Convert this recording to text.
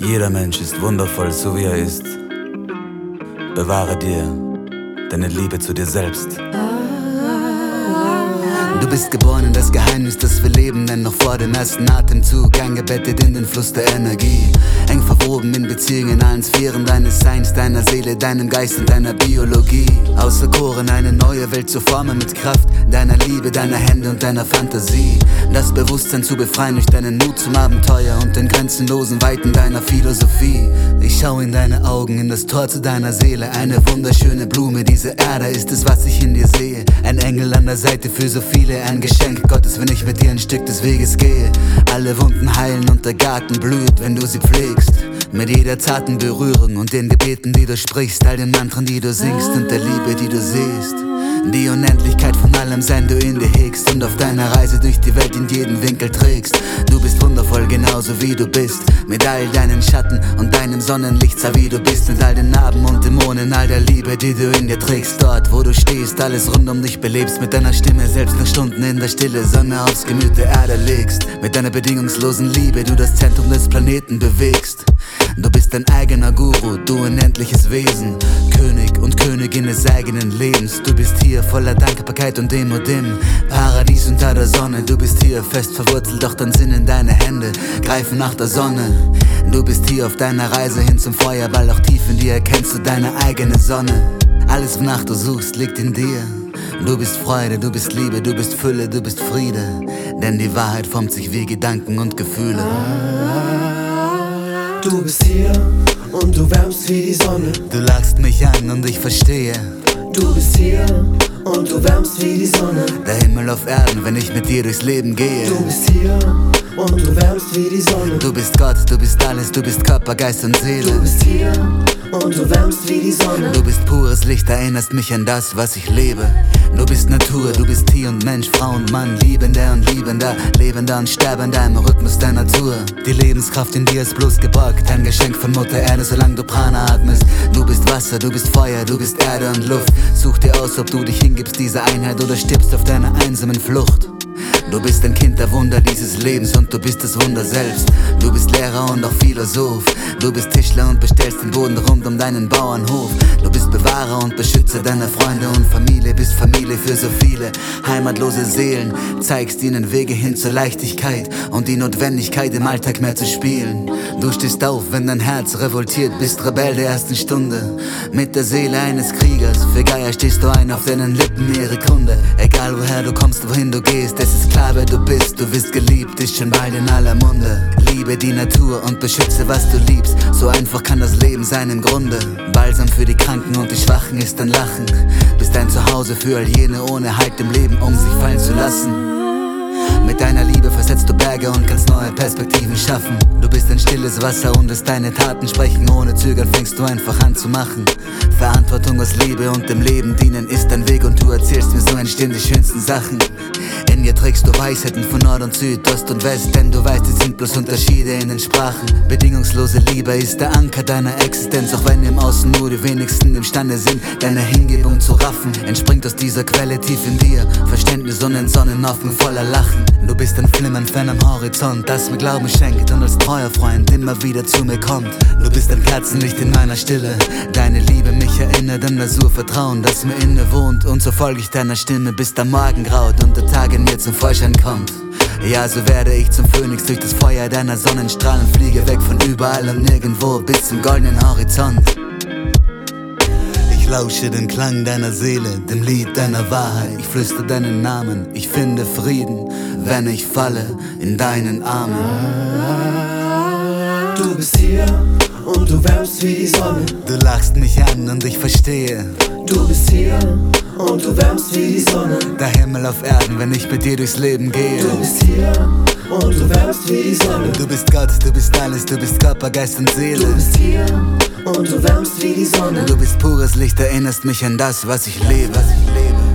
Jeder Mensch ist wundervoll, so wie er ist. Bewahre dir deine Liebe zu dir selbst. Du bist geboren in das Geheimnis, das wir leben, denn noch vor dem ersten Atemzug eingebettet in den Fluss der Energie. Eng verwoben in Beziehungen in allen Sphären deines Seins, deiner Seele, deinem Geist und deiner Biologie. Auserkoren, eine neue Welt zu formen mit Kraft deiner Liebe, deiner Hände und deiner Fantasie. Das Bewusstsein zu befreien durch deinen Mut zum Abenteuer und den grenzenlosen Weiten deiner Philosophie. Ich schau in deine Augen, in das Tor zu deiner Seele. Eine wunderschöne Blume, diese Erde ist es, was ich in dir sehe. Ein Engel an der Seite für so viele, ein Geschenk Gottes, wenn ich mit dir ein Stück des Weges gehe. Alle Wunden heilen und der Garten blüht, wenn du sie pflegst. Mit jeder zarten Berührung und den Gebeten, die du sprichst, all den Mantren, die du singst und der Liebe, die du siehst. Die Unendlichkeit von allem Sein du in dir hegst und auf deiner Reise durch die Welt in jeden Winkel trägst. Du bist wundervoll, genauso wie du bist, mit all deinen Schatten und deinem Sonnenlicht, sei wie du bist, mit all den Narben und Dämonen, all der Liebe, die du in dir trägst. Dort, wo du stehst, alles rund um dich belebst, mit deiner Stimme selbst nach Stunden in der Stille Sonne aufs Gemüt der Erde legst. Mit deiner bedingungslosen Liebe du das Zentrum des Planeten bewegst. Du bist dein eigener Guru, du unendliches Wesen, König und Königin des eigenen Lebens. Du bist hier voller Dankbarkeit und dem und dem Paradies unter der Sonne. Du bist hier fest verwurzelt, doch dein Sinn in deine Hände greifen nach der Sonne. Du bist hier auf deiner Reise hin zum Feuerball, auch tief in dir erkennst du deine eigene Sonne. Alles, wonach du suchst, liegt in dir. Du bist Freude, du bist Liebe, du bist Fülle, du bist Friede, denn die Wahrheit formt sich wie Gedanken und Gefühle. Du bist hier und du wärmst wie die Sonne. Du lachst mich an und ich verstehe. Du bist hier und du wärmst wie die Sonne. Der Himmel auf Erden, wenn ich mit dir durchs Leben gehe. Du bist hier und du wärmst wie die Sonne. Du bist Gott, du bist alles, du bist Körper, Geist und Seele. Du bist hier und du wärmst wie die Sonne. Du bist pures Licht, erinnerst mich an das, was ich lebe. Du bist Natur, du bist Tier und Mensch, Frau und Mann, Liebender und Liebender, Lebender und Sterbender im Rhythmus der Natur. Die Lebenskraft in dir ist bloß geborgt, ein Geschenk von Mutter Erde, solange du Prana atmest. Du bist Wasser, du bist Feuer, du bist Erde und Luft. Such dir aus, ob du dich hingibst dieser Einheit oder stirbst auf deiner einsamen Flucht. Du bist ein Kind der Wunder dieses Lebens und du bist das Wunder selbst. Du bist Lehrer und auch Philosoph. Du bist Tischler und bestellst den Boden rund um deinen Bauernhof. Du bist Bewahrer und Beschützer deiner Freunde und Familie. Bist Familie für so viele heimatlose Seelen. Zeigst ihnen Wege hin zur Leichtigkeit und die Notwendigkeit im Alltag mehr zu spielen. Du stehst auf, wenn dein Herz revoltiert, bist Rebell der ersten Stunde. Mit der Seele eines Kriegers, für Geier stehst du ein, auf deinen Lippen ihre Kunde. Egal woher du kommst, wohin du gehst, es ist klar, wer du bist. Du wirst geliebt, ist schon bald in aller Munde. Liebe die Natur und beschütze, was du liebst. So einfach kann das Leben sein im Grunde. Balsam für die Kranken und die Schwachen ist dein Lachen. Bist ein Zuhause für all jene ohne Halt im Leben, um sich fallen zu lassen. Mit deiner Liebe versetzt du Berge und kannst neue Perspektiven schaffen. Du bist ein stilles Wasser und es deine Taten sprechen. Ohne Zögern fängst du einfach an zu machen. Verantwortung aus Liebe und dem Leben dienen ist dein Weg und du erzählst mir, so entstehen die schönsten Sachen. In dir trägst du Weisheiten von Nord und Süd, Ost und West, denn du weißt, es sind bloß Unterschiede in den Sprachen. Bedingungslose Liebe ist der Anker deiner Existenz, auch wenn im Außen nur die wenigsten imstande sind, deine Hingebung zu raffen. Entspringt aus dieser Quelle tief in dir Verständnis und ein Sonnenaufgang voller Lachen. Du bist ein Flimmern fern am Horizont, das mir Glauben schenkt und als treuer Freund immer wieder zu mir kommt. Du bist ein Kerzenlicht in meiner Stille, deine Liebe mich erinnert an das Urvertrauen, das mir inne wohnt. Und so folge ich deiner Stimme, bis der Morgen graut und der Tag in mir zum Vorschein kommt. Ja, so werde ich zum Phönix durch das Feuer deiner Sonnenstrahlen, fliege weg von überall und nirgendwo bis zum goldenen Horizont. Ich lausche den Klang deiner Seele, dem Lied deiner Wahrheit. Ich flüster deinen Namen, ich finde Frieden, wenn ich falle in deinen Armen. Du bist hier und du wärmst wie die Sonne. Du lachst mich an und ich verstehe. Du bist hier und du wärmst wie die Sonne. Der Himmel auf Erden, wenn ich mit dir durchs Leben gehe. Du bist hier und du wärmst wie die Sonne. Du bist Gott, du bist alles, du bist Körper, Geist und Seele. Du bist hier und du wärmst wie die Sonne. Du bist pures Licht, erinnerst mich an das, was ich lebe.